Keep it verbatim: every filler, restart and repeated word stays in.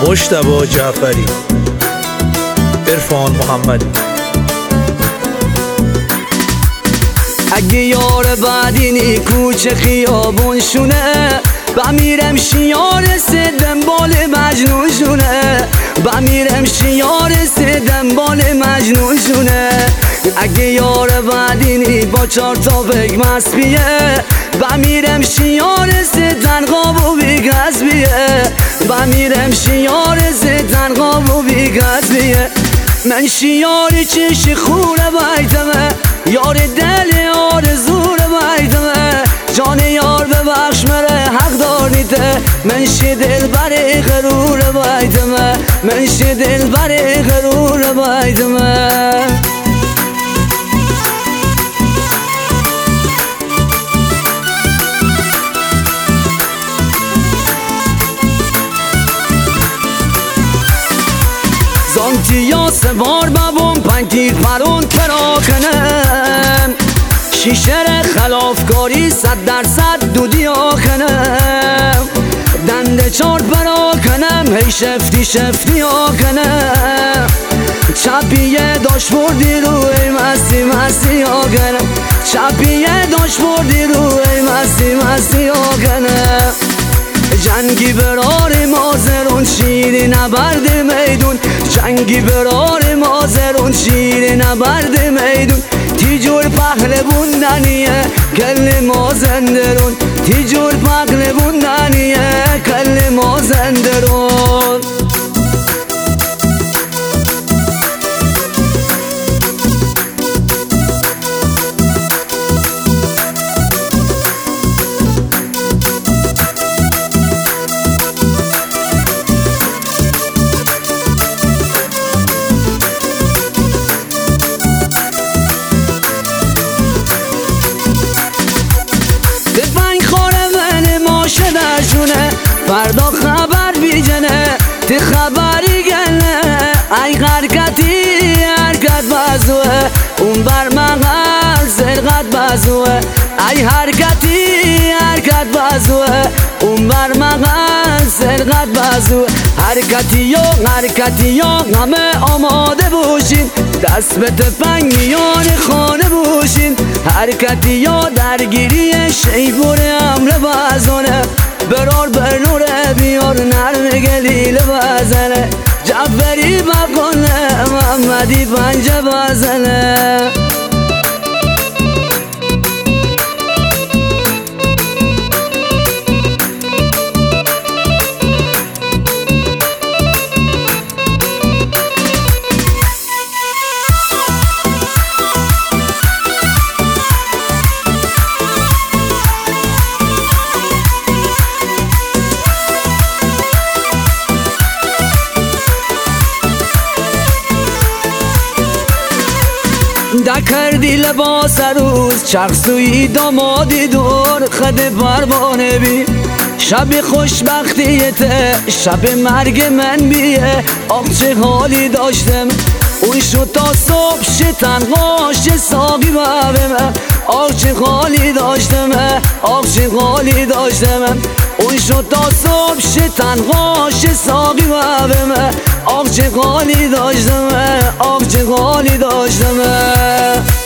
مجتبی جعفری، عرفان محمدی. اگه یار بعدینی کوچه خیابون شونه، بمیرم شیار سدم بال مجنون شونه، بمیرم شیار سدم بال مجنون شونه. اگه یار بعدینی با چار تا بگ مست بیه، بمیرم شیار سدن قاب و بیگز بیه، بمیرم شیار سدن قاب و بیگز بیه. من شیار چش خوره بیتمه، یار دل آرزور بیتمه، جان یار ببخش مره حق داریته. من شی دل بر غرور بیتمه، من شی دل بر غرور بیتمه. زانتی یا سوار ببون پنج تیر پرون تراکنم، شیشه خلافکاری صد درصد دودی آکنم، دنده چار پراکنم هی شفتی شفتی آکنم، چپیه داش بردی روی مستی مستی آکنم، چپیه داش بردی روی مستی مستی آکنم. جنگی برار مازرون شیر نبرد میدون، جنگی برار مازرون شیر نبرد میدون. تیجور پخل بوندنیه کل مازندرون، تیجور پخل بوندنیه کل مازندرون. فردا خبر بیجنه تی خبری گله، ای حرکتی حرکت بازوه اون بر مغل سرقت بازوه، ای حرکتی حرکت بازوه اون بر مغل سرقت بازوه. حرکتی یا حرکتی یا همه آماده باشین، دست به تفنگیان خانه باشین. حرکتی یا درگیری شیپور امر بازانه، برار برنوره بیار نرم گلیل بازنه، جعفری بکنه محمدی پنجه بازنه. دکردی لباس روز چرخسوی دامادی دور، خد پروانه بی شب خوشبختیته، شب مرگ من بیه. آخ چه حالی داشتم اون شد تا صبح شتن غاش ساقی بابم، آخ چه حالی داشتم، آخ چه حالی داشتم اون شد تا صبح شتن غاش ساقی بابم، آخ چه حالی داشتم، آخ چه حالی داشتم.